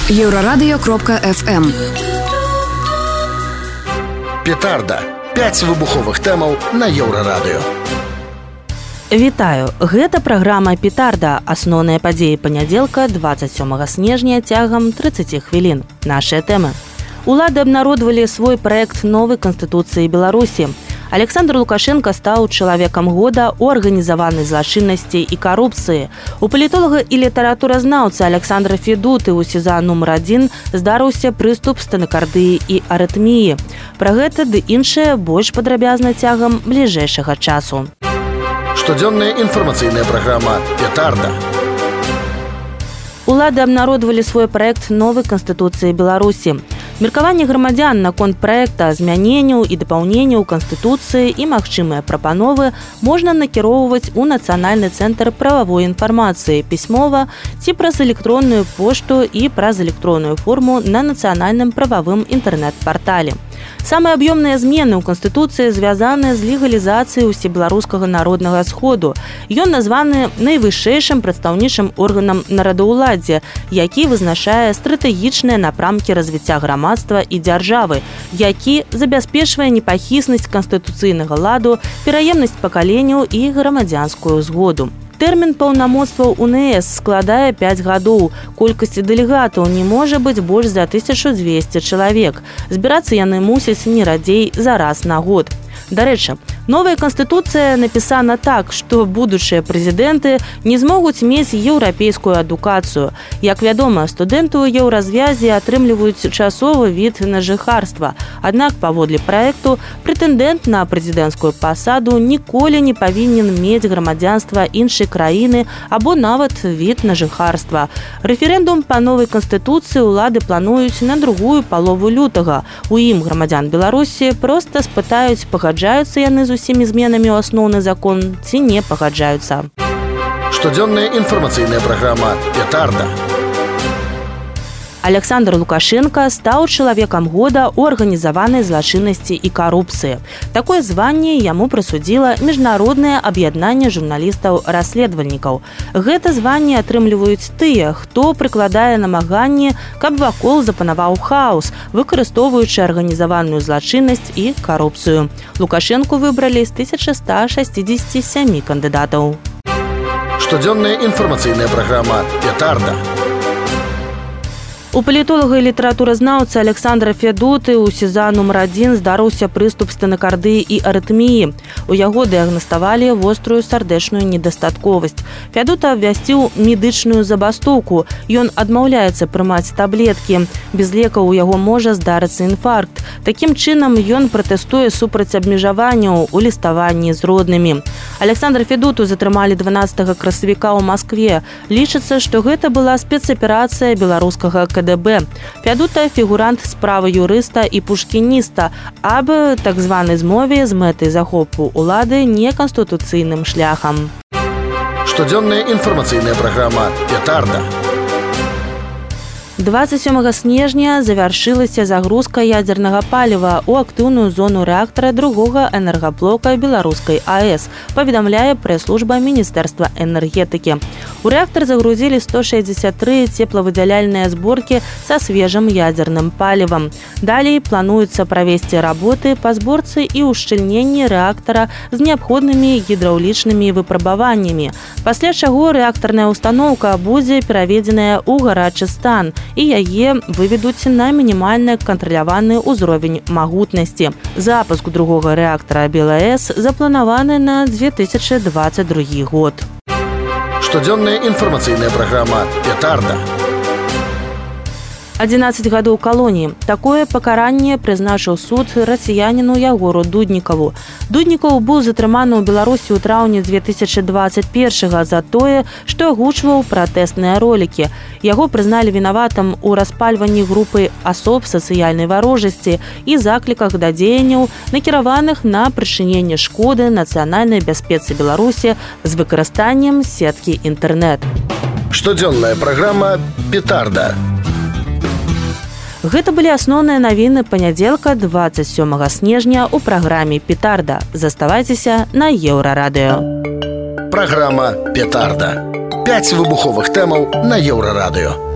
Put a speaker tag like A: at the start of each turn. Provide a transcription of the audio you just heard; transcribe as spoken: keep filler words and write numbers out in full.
A: Еўрарадыё кропка эф эм.
B: Петарда. пяць выбуховых тэмаў на Еўрарадыё.
C: Вітаю, гэта праграма «Петарда», асноўныя падзеі панядзелка дваццаць сёмага снежня цягам трыццаць хвілін. Нашыя тэмы. Улады абнародвалі свой праект новай Канстытуцыі Беларусі. Александр Лукашенко стаў чалавекам года ў арганізаванай злачыннасці і карупцыі. У палітолага і літаратуразнаўца Александра Федуты ў СІЗА нумар адзін здарыўся прыступ стэнакардыі і арытміі. Пра гэта ды іншае больш падрабязна цягам бліжэйшага часу.
B: Штодзённая інфармацыйная праграма «Петарда».
C: Улады абнародвалі свой праект новай Канстытуцыі Беларусі. Меркаванне грамадзян наконт праекта змяненняў і дапаўненняў Канстытуцыі і магчымыя прапановы можна накіроўваць у Нацыянальны цэнтр прававой інфармацыі пісьмова ці праз электронную пошту і праз электронную форму на нацыянальным прававым інтэрнэт-партале. Самыя аб'ёмныя змены ў Канстытуцыі звязаны з легалізацыяй усебеларускага народнага сходу. Ён названы найвышэйшым прадстаўнічым органам нарадаўладдзя, які вызначае стратэгічныя напрамкі развіцця грамадства і дзяржавы, які забяспечвае непахіснасць канстытуцыйнага ладу, пераемнасць пакаленняў і грамадзянскую згоду. Тэрмін паўнамоцтваў УНС складае пяць гадоў. Колькасць дэлегатаў не можа быць больш за тысячу дзвесце чалавек. Збірацца яны мусяць не радзей за раз на год. Дарэчы, новая Канстытуцыя напісана так, што будучыя прэзідэнты не змогуць мець еўрапейскую адукацыю. Як вядома, студэнты ў еўразвязе атрымліваюць часовы від на жыхарства. Аднак, паводле праекту, прэтэндэнт на прэзідэнцкую пасаду ніколі не павінен мець грамадзянства іншай краіны або нават від на жыхарства. Рэферэндум па новай Канстытуцыі ўлады плануюць на другую палову лютага. У ім грамадзян Беларусі проста спытаюць, пагаджаюцца яны з усімі зменамі ў асноўны закон ці не пагаджаюцца.
B: Штодзённая інфармацыйная праграма «Петарда».
C: Александр Лукашенко стаў чалавекам года ў арганізаванай злачыннасці і карупцыі. Такое званне яму прысудзіла міжнароднае аб'яднанне журналістаў-расследавальнікаў. Гэта званне атрымліваюць тыя, хто прыкладае намаганні, каб вакол запанаваў хаос, выкарыстоўваючы арганізаваную злачыннасць і карупцыю. Лукашенку выбралі з тысяча ста шэсцідзесяці сямі кандыдатаў.
B: Штодзённая інфармацыйная праграма «Петарда».
C: У палітолага і літаратуразнаўца Александра Федуты ў СІЗА нумар адзін здарыўся прыступ стэнакардыі і арытміі. У яго дыягнаставалі вострую сардэчную недастатковасць. Федута абвясціў медычную забастоўку. Ён адмаўляецца прымаць таблеткі. Без лекаў у яго можа здарыцца інфаркт. Такім чынам ён пратэстуе супраць абмежаванняў у ліставанні з роднымі. Александра Федуту затрымалі дванаццатага красавіка ў Маскве. Лічыцца, што гэта была спецаперацыя беларускага ка дэ бэ. Федута – фігурант справы юрыста і пушкініста аб так званай змове з мэтай захопу улады неканстытуцыйным шляхам.
B: Штодзённая інфармацыйная праграма «Петарда».
C: дваццаць сёмага снежня завяршылася загрузка ядзернага паліва ў актыўную зону рэактара другога энергаблока беларускай а эс, паведамляе прэс-служба Міністэрства энергетыкі. У рэактар загрузілі сто шэсцьдзесят тры цеплавыдзяляльныя зборкі са свежым ядзерным палівам. Далей плануецца правесці работы па зборцы і ўшчыльненні рэактара з неабходнымі гідраўлічнымі выпрабаваннямі, пасля чаго рэактарная ўстаноўка будзе пераведзеная ў гарачы стан і яе выведуць на мінімальны кантраляваны ўзровень магутнасці. Запуск другога рэактара БелАЭС запланаваны на две тысячы дваццаць другі год.
B: Штодзённая інфармацыйная праграма «Петарда».
C: адзінаццаць гадоў калоніі. Такое пакаранне прызначыў суд расіяніну Ягору Дуднікаву. Дуднікаў быў затрыманы ў Беларусі ў траўні две тысячы дваццаць першага за тое, што агучваў пратэсныя ролікі. Яго прызналі вінаватым у распальванні групы асоб сацыяльнай варожасці і закліках да дзеянняў, накіраваных на прычыненне шкоды нацыянальнай бяспецы Беларусі з выкарыстаннем сеткі інтэрнэт.
B: Штодзённая праграма «Петарда».
C: Гэта былі асноўныя навіны панядзелка дваццаць сёмага снежня ў праграме «Петарда». Заставайцеся на Еўрарадыё.
B: Праграма «Петарда». пяць выбуховых тэмаў на Еўрарадыё.